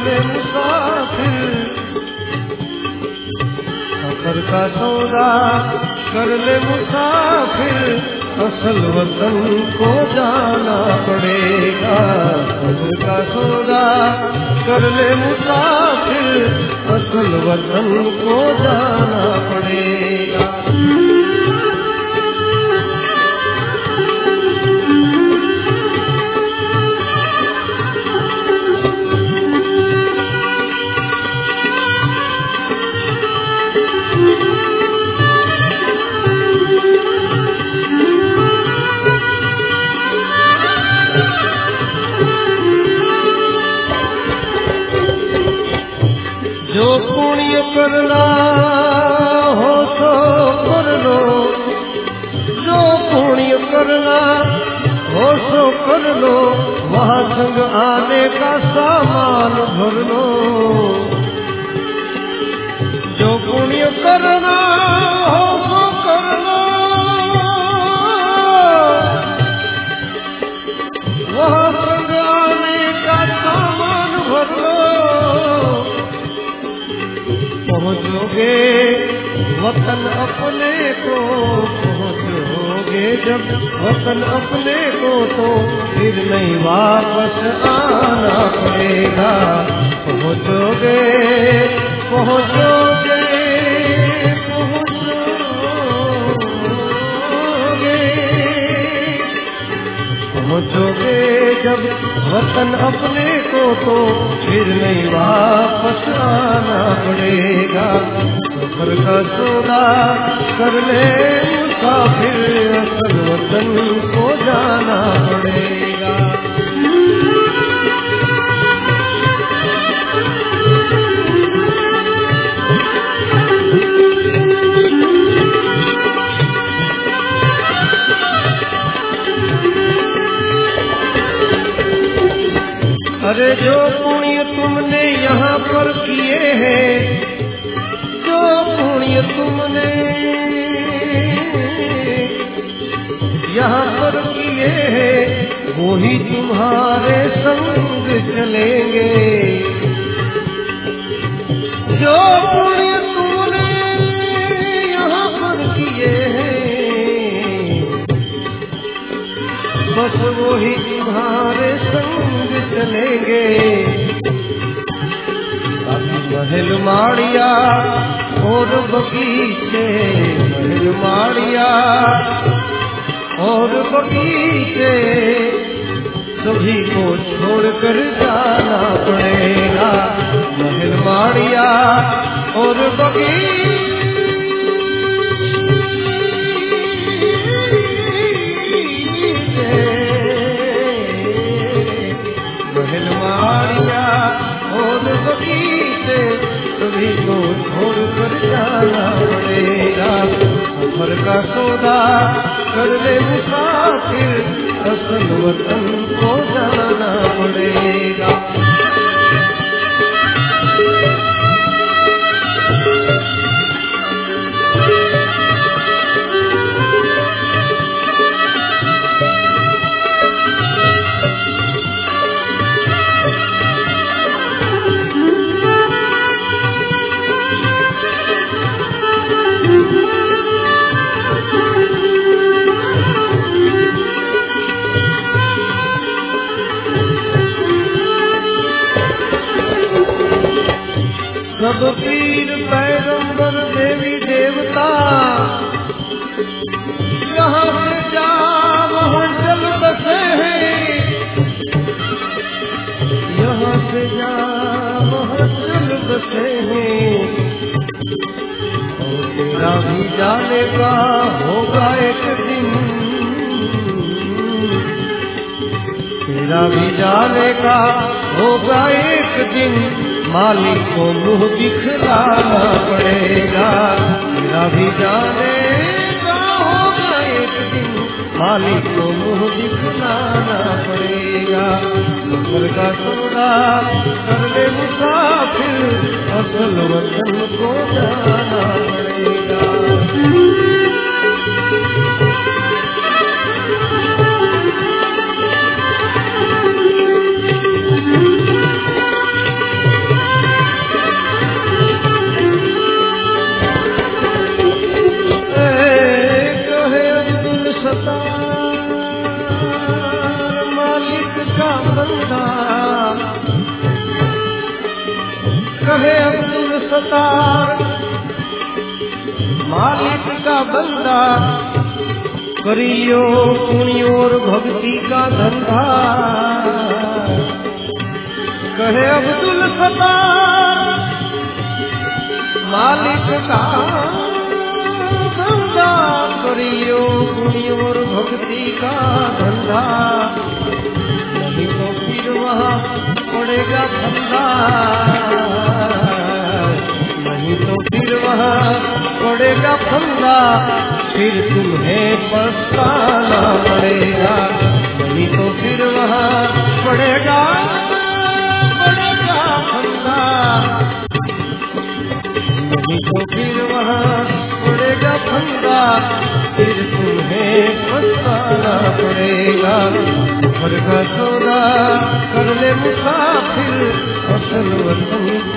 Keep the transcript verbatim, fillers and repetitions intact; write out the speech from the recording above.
ले मुसाफिर, सफर का सौदा कर ले मुसाफिर, असल वतन को जाना पड़ेगा। सफर का सौदा कर ले मुसाफिर, असल वतन को जाना पड़ेगा। जो पुण्य करना हो सो कर लो, जो पुण्य करना हो सो कर लो, वहाँ संग आने का सामान भर लो। जो पुण्य करना हो सो कर लो, वहाँ संग आने का सामान भर लो। पहुँचोगे वतन अपने को, पहुँचोगे जब वतन अपने को, तो फिर नहीं वापस आना पड़ेगा। पहुँचोगे पहुँचोगे पहुँचोगे पहुँचोगे जब वतन अपने को, तो फिर नहीं वापस आना पड़ेगा। सफर का सौदा कर ले मुसाफिर, असल वतन को जाना पड़ेगा। अरे जो पुण्य तुमने यहाँ पर किए हैं, जो पुण्य तुमने यहाँ पर किए हैं, वो ही तुम्हारे संग चलेंगे। जो पुण्य तुमने यहाँ पर किए हैं, बस वो ही तुम्हारे संग चलेंगे। महल माड़िया और बगीचे, महल माड़िया और बगीचे, सभी को छोड़कर जाना पड़ेगा। महल माड़िया और बगीचे, महल माड़िया और बगीचे, सभी को छोड़कर जाना पड़ेगा। सफर का सौदा कर ले मुसाफिर, असल वतन को जाना पड़ेगा। सब पीर पैगंबर देवी देवता, यहाँ से जा वहाँ चल बसे हैं, यहाँ से जा वहाँ चल बसे हैं। और तेरा भी जाने का होगा एक दिन, तेरा भी जाने का होगा एक दिन, मालिक को मुँह दिखलाना पड़ेगा। तेरा भी जाने का होगा एक दिन, मालिक को मुँह दिखलाना पड़ेगा। सफर का सौदा कर ले मुसाफिर, असल वतन को जाना पड़ेगा। सतार। मालिक का बंदा करियो पुण्य और भक्ति का धंधा। कहे अब्दुल सतार मालिक का धंधा करियो पुण्य और भक्ति का धंधा। नहीं तो फिर वहाँ पड़ेगा फंदा। नहीं तो फिर वहाँ पड़ेगा फंदा। फिर तुम्हें पछताना पड़ेगा। नहीं तो फिर वहाँ पड़ेगा पड़ेगा फंदा। नहीं तो फिर वहाँ पड़ेगा फंदा। फिर तुम्हें पछताना पड़ेगा। घर का सौदा कर ले मुसाफिर असल वतन